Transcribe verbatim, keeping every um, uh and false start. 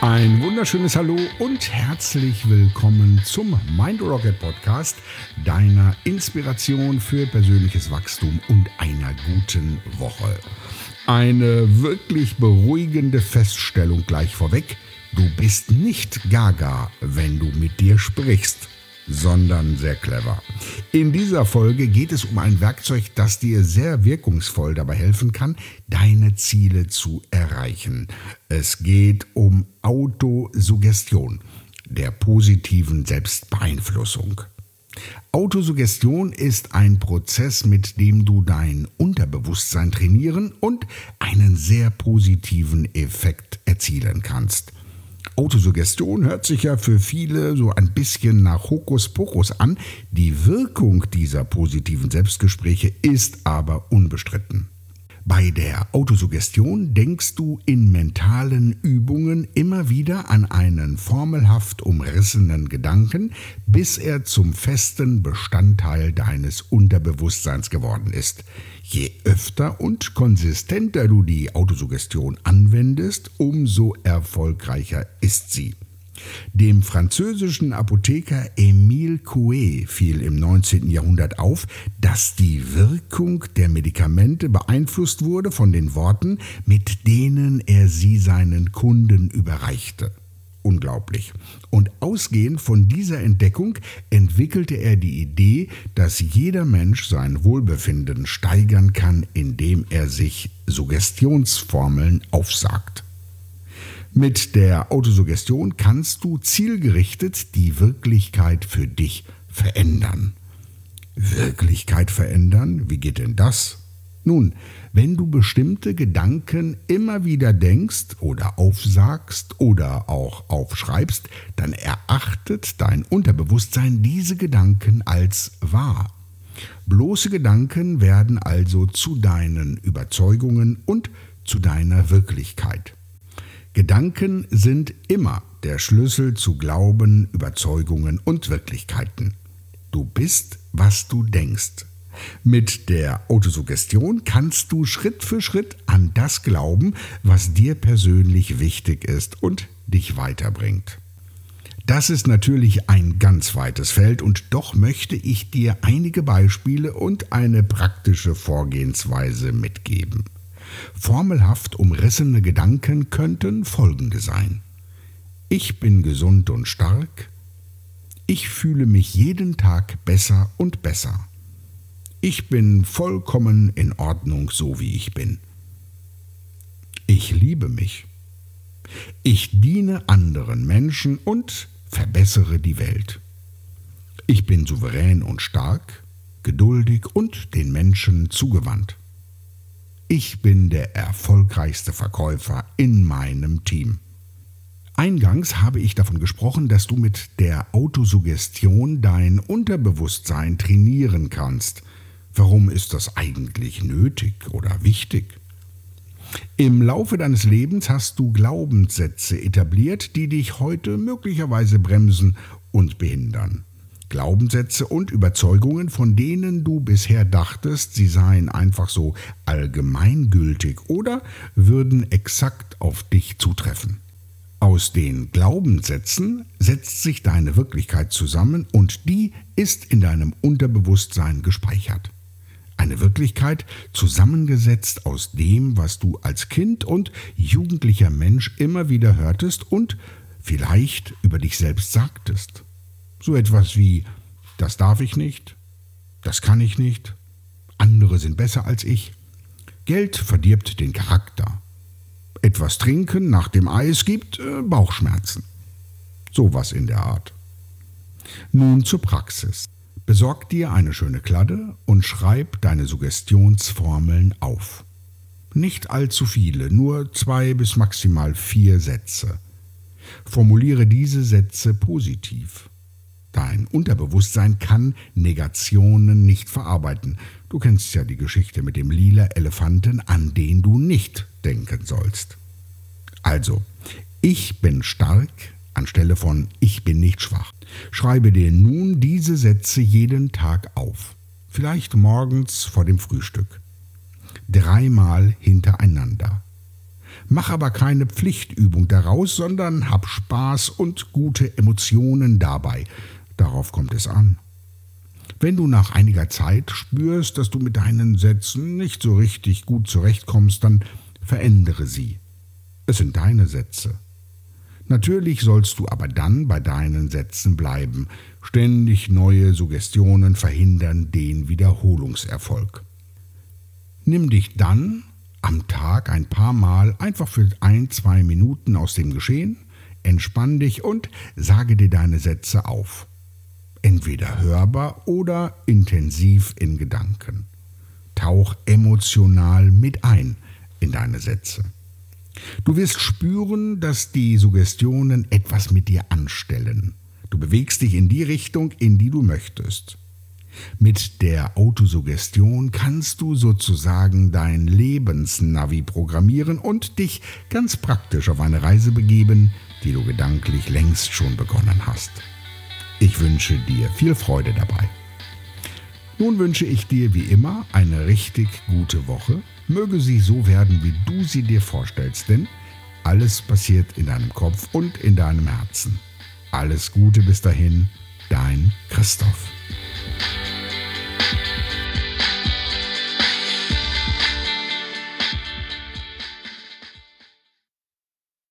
Ein wunderschönes Hallo und herzlich willkommen zum Mind Rocket Podcast, deiner Inspiration für persönliches Wachstum und einer guten Woche. Eine wirklich beruhigende Feststellung gleich vorweg: Du bist nicht gaga, wenn du mit dir sprichst, sondern sehr clever. In dieser Folge geht es um ein Werkzeug, das dir sehr wirkungsvoll dabei helfen kann, deine Ziele zu erreichen. Es geht um Autosuggestion, der positiven Selbstbeeinflussung. Autosuggestion ist ein Prozess, mit dem du dein Unterbewusstsein trainieren und einen sehr positiven Effekt erzielen kannst. Autosuggestion hört sich ja für viele so ein bisschen nach Hokuspokus an. Die Wirkung dieser positiven Selbstgespräche ist aber unbestritten. Bei der Autosuggestion denkst du in mentalen Übungen immer wieder an einen formelhaft umrissenen Gedanken, bis er zum festen Bestandteil deines Unterbewusstseins geworden ist. Je öfter und konsistenter du die Autosuggestion anwendest, umso erfolgreicher ist sie. Dem französischen Apotheker Émile Coué fiel im neunzehnten Jahrhundert auf, dass die Wirkung der Medikamente beeinflusst wurde von den Worten, mit denen er sie seinen Kunden überreichte. Unglaublich. Und ausgehend von dieser Entdeckung entwickelte er die Idee, dass jeder Mensch sein Wohlbefinden steigern kann, indem er sich Suggestionsformeln aufsagt. Mit der Autosuggestion kannst du zielgerichtet die Wirklichkeit für dich verändern. Wirklichkeit verändern? Wie geht denn das? Nun, wenn du bestimmte Gedanken immer wieder denkst oder aufsagst oder auch aufschreibst, dann erachtet dein Unterbewusstsein diese Gedanken als wahr. Bloße Gedanken werden also zu deinen Überzeugungen und zu deiner Wirklichkeit. Gedanken sind immer der Schlüssel zu Glauben, Überzeugungen und Wirklichkeiten. Du bist, was du denkst. Mit der Autosuggestion kannst du Schritt für Schritt an das glauben, was dir persönlich wichtig ist und dich weiterbringt. Das ist natürlich ein ganz weites Feld, und doch möchte ich dir einige Beispiele und eine praktische Vorgehensweise mitgeben. Formelhaft umrissene Gedanken könnten folgende sein: Ich bin gesund und stark. Ich fühle mich jeden Tag besser und besser. Ich bin vollkommen in Ordnung, so wie ich bin. Ich liebe mich. Ich diene anderen Menschen und verbessere die Welt. Ich bin souverän und stark, geduldig und den Menschen zugewandt. Ich bin der erfolgreichste Verkäufer in meinem Team. Eingangs habe ich davon gesprochen, dass du mit der Autosuggestion dein Unterbewusstsein trainieren kannst. Warum ist das eigentlich nötig oder wichtig? Im Laufe deines Lebens hast du Glaubenssätze etabliert, die dich heute möglicherweise bremsen und behindern. Glaubenssätze und Überzeugungen, von denen du bisher dachtest, sie seien einfach so allgemeingültig oder würden exakt auf dich zutreffen. Aus den Glaubenssätzen setzt sich deine Wirklichkeit zusammen, und die ist in deinem Unterbewusstsein gespeichert. Eine Wirklichkeit zusammengesetzt aus dem, was du als Kind und jugendlicher Mensch immer wieder hörtest und vielleicht über dich selbst sagtest. So etwas wie: Das darf ich nicht, das kann ich nicht, andere sind besser als ich, Geld verdirbt den Charakter, etwas trinken nach dem Eis gibt äh, Bauchschmerzen. Sowas in der Art. Nun zur Praxis. Besorg dir eine schöne Kladde und schreib deine Suggestionsformeln auf. Nicht allzu viele, nur zwei bis maximal vier Sätze. Formuliere diese Sätze positiv. Dein Unterbewusstsein kann Negationen nicht verarbeiten. Du kennst ja die Geschichte mit dem lila Elefanten, an den du nicht denken sollst. Also, ich bin stark anstelle von ich bin nicht schwach. Schreibe dir nun diese Sätze jeden Tag auf. Vielleicht morgens vor dem Frühstück. Dreimal hintereinander. Mach aber keine Pflichtübung daraus, sondern hab Spaß und gute Emotionen dabei. Darauf kommt es an. Wenn du nach einiger Zeit spürst, dass du mit deinen Sätzen nicht so richtig gut zurechtkommst, dann verändere sie. Es sind deine Sätze. Natürlich sollst du aber dann bei deinen Sätzen bleiben. Ständig neue Suggestionen verhindern den Wiederholungserfolg. Nimm dich dann am Tag ein paar Mal einfach für ein, zwei Minuten aus dem Geschehen, entspann dich und sage dir deine Sätze auf. Entweder hörbar oder intensiv in Gedanken. Tauch emotional mit ein in deine Sätze. Du wirst spüren, dass die Suggestionen etwas mit dir anstellen. Du bewegst dich in die Richtung, in die du möchtest. Mit der Autosuggestion kannst du sozusagen dein Lebensnavi programmieren und dich ganz praktisch auf eine Reise begeben, die du gedanklich längst schon begonnen hast. Ich wünsche dir viel Freude dabei. Nun wünsche ich dir wie immer eine richtig gute Woche. Möge sie so werden, wie du sie dir vorstellst, denn alles passiert in deinem Kopf und in deinem Herzen. Alles Gute bis dahin, dein Christoph.